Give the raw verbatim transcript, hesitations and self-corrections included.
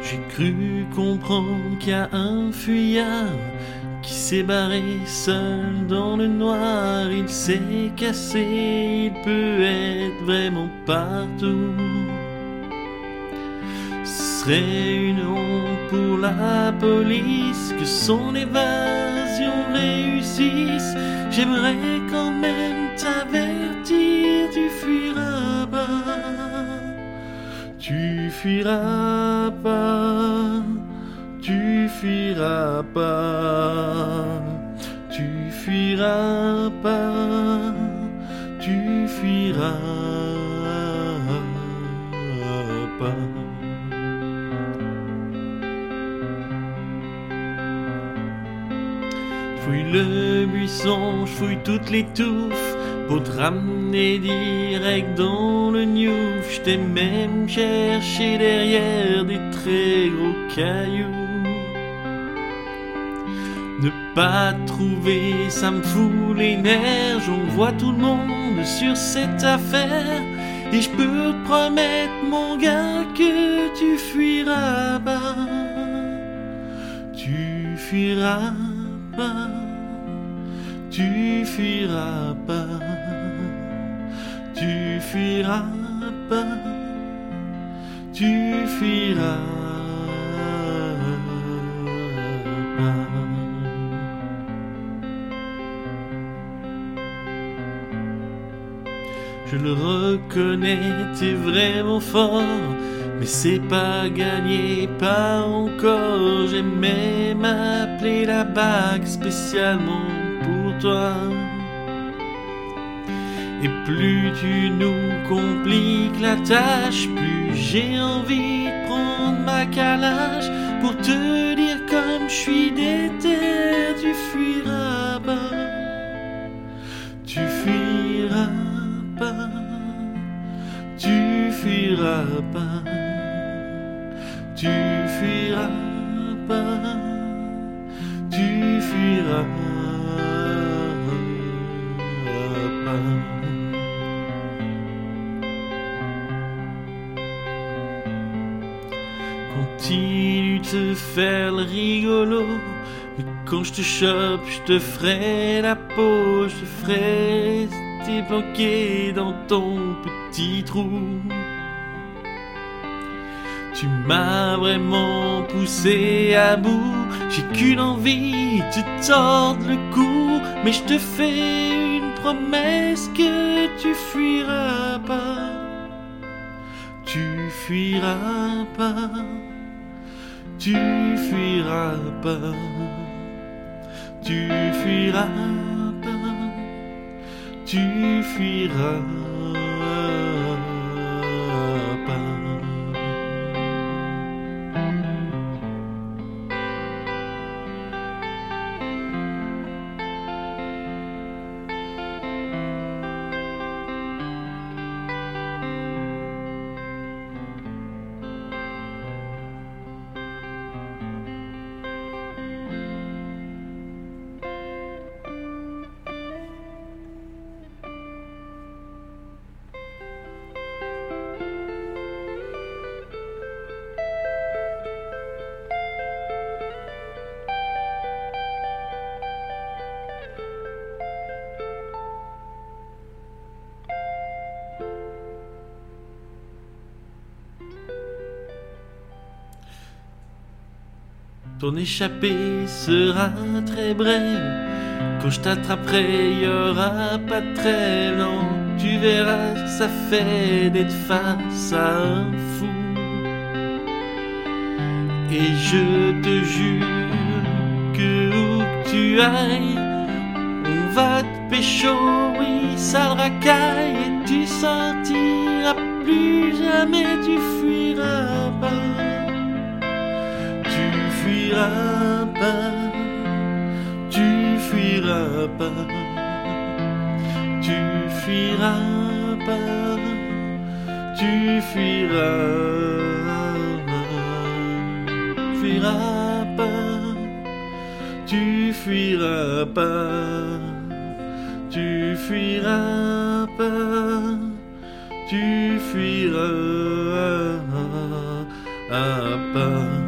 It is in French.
J'ai cru comprendre qu'il y a un fuyard qui s'est barré seul dans le noir. Il s'est cassé, il peut être vraiment partout. Ce serait une honte pour la police que son évasion réussisse. J'aimerais quand même t'avertir, tu fuiras pas, tu fuiras pas, tu fuiras pas, tu fuiras pas, tu fuiras pas. Fouille le buisson, je fouille toutes les touffes pour te ramener direct dans le Newf. Je t'ai même cherché derrière des très gros cailloux. Ne pas trouver, ça me fout les nerfs. On voit tout le monde sur cette affaire. Et je peux te promettre, mon gars, que tu fuiras pas, tu fuiras pas, tu fuiras pas, tu fuiras pas, tu fuiras pas. Je le reconnais, t'es vraiment fort, mais c'est pas gagné, pas encore. J'ai même appelé la bague spécialement pour toi. Et plus tu nous compliques la tâche, plus j'ai envie de prendre ma calage pour te dire comme je suis déter. Tu fuiras pas, tu fuiras pas, tu fuiras pas, tu fuiras pas, tu fuiras pas. Continue de te faire le rigolo, mais quand je te chope, je te ferai la peau, je te ferai t'es bloqué dans ton petit trou. Tu m'as vraiment poussé à bout, j'ai qu'une envie, te tordre le cou. Mais je te fais une promesse que tu fuiras pas, tu fuiras pas, tu fuiras pas, tu fuiras pas, tu fuiras pas. Ton échappée sera très brève, quand je t'attraperai, y aura pas de trêve. Non, tu verras, ça fait d'être face à un fou. Et je te jure que où que tu ailles, on va te pécho, oui, sale racaille. Et tu sentiras plus jamais, tu fuiras pas, tu fuiras pas, tu fuiras pas, tu fuiras pas, tu fuiras, fuiras pas, tu fuiras pas, tu fuiras pas, tu fuiras pas.